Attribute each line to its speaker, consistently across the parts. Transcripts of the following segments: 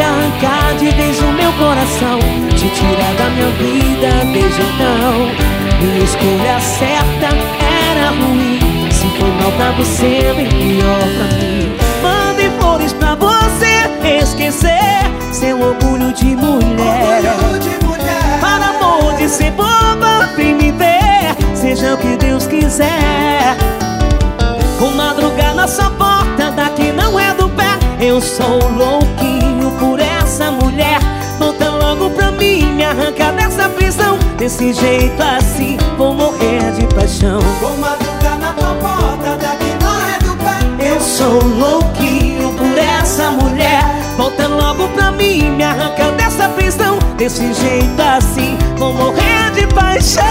Speaker 1: te arrancar de vez o meu coração, te tirar da minha vida desde então. Minha escolha certa era ruim, se foi mal pra você, bem pior pra mim. Mandei flores pra você esquecer seu orgulho de mulher. Para amor de ser boba, vem me ver, seja o que Deus quiser. Vou madrugar na sua porta, daqui não é do pé. Eu sou louquinho por essa mulher. Volta logo pra mim, me arranca dessa prisão. Desse jeito assim, vou morrer de paixão.
Speaker 2: Vou madrugar na tua porta, daqui não é do pé.
Speaker 1: Eu sou louquinho por essa mulher. Volta logo pra mim, me arranca dessa prisão. Desse jeito assim, vou morrer de paixão.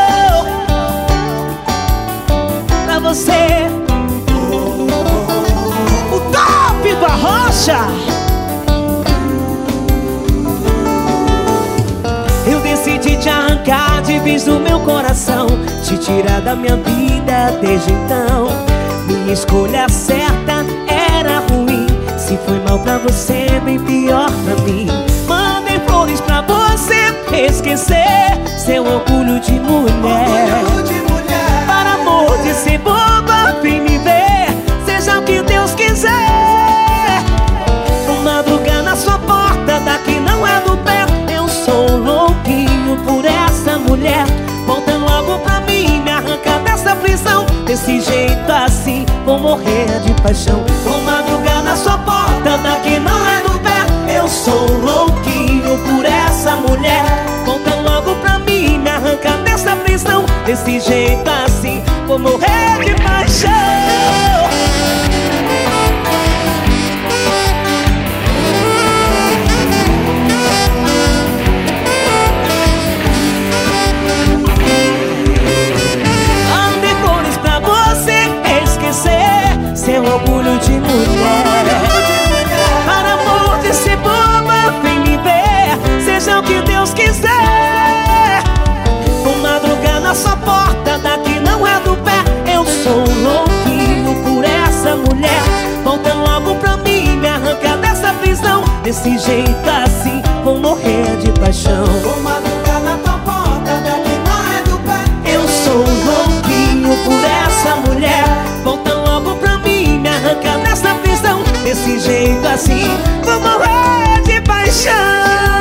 Speaker 1: Pra você, o top do Arrocha. Eu decidi te arrancar de vez do meu coração, te tirar da minha vida desde então. Minha escolha certa era ruim, se foi mal pra você, bem pior pra mim. Mandei flores pra você esquecer seu orgulho de mulher. Para amor de ser boba, vem me ver, seja o que Deus quiser. Vou madrugar na sua porta, daqui não é do pé. Eu sou louquinho por essa mulher. Volta logo pra mim, me arranca dessa prisão. Desse jeito assim, vou morrer de paixão. Vou madrugar na sua porta, daqui não é do pé. Eu sou louquinho por essa mulher. Volta logo pra mim, me arranca dessa prisão. Desse jeito assim, vou morrer de paixão. Seu orgulho de mulher. Para amor de ser boba, vem me ver, seja o que Deus quiser. Vou madrugar na sua porta, daqui não é do pé. Eu sou louquinho por essa mulher. Volta logo pra mim, me arranca dessa prisão. Desse jeito assim, vou morrer de paixão.
Speaker 2: Vou madrugar na tua porta, daqui não é do pé.
Speaker 1: Eu sou louquinho por essa mulher. Volta logo pra mim, me arranca dessa prisão. Desse jeito assim, vou morrer de paixão.